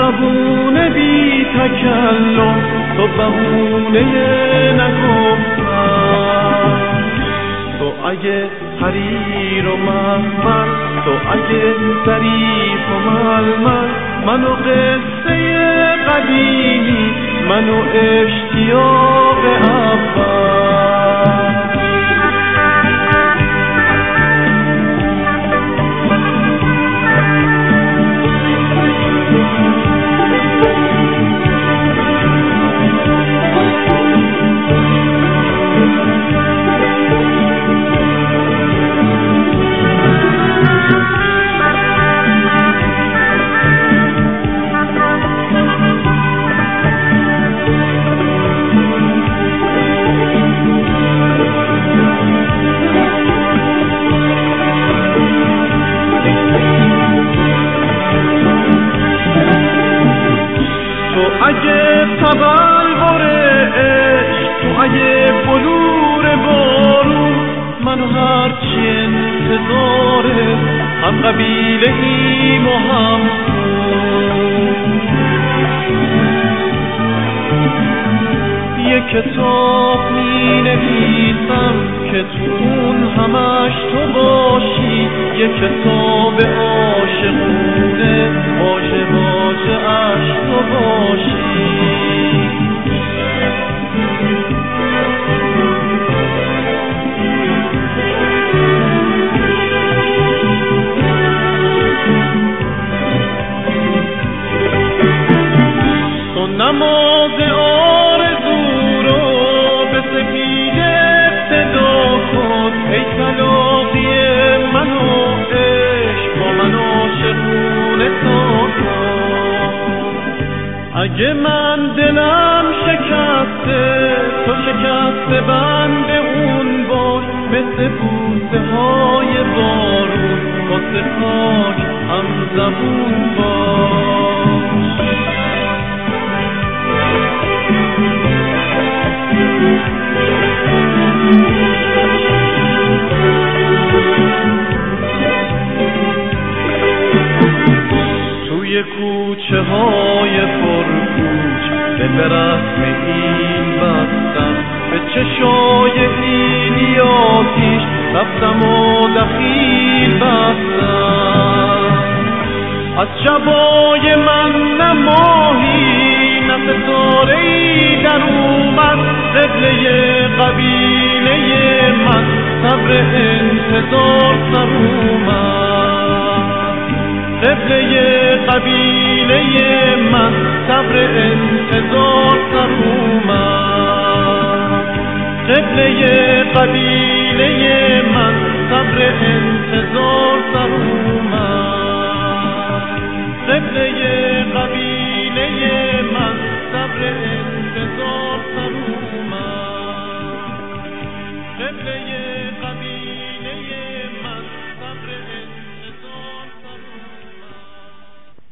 زبون بی تکلم تو بهونه نگفتن. تو اگه حریر و مخمل، تو اگه ظریف و ململ، منو قصه قدیمی، منو اشتیاق اول. اگه تبلور عشق، تو اگه بلور بارون، منو هرچی انتظاره هم قبیله ایم و هم یه کتاب می نویسم که تو اون همش تو باشی، یه کتاب عاشقونه واژه واژه اش تو باشی. تو نماز آرزو رو به سپید ابتدا کن، ای تلاقی من و عشق با من عاشقونه تا کن. اگه من دلم شکسته، تو شکسته بند اون باش، مثل بوسه های بارون واسه خاک هم زبون باش. توی کوچه های پرکوچ به رسم این بستم، به چشای ایلیاتیش رفتم و دخیل بستم. از شبای من نه ماهی نه ستاره‌ای در اومد، قبله قبیله من صبر انتظار سر اومد. قبله قبیله من صبر انتظار سر اومد. قبله قبیله من صبر انتظار سر اومد. قبله قبیله من صبر انتظار سر اومد. قبله قبیله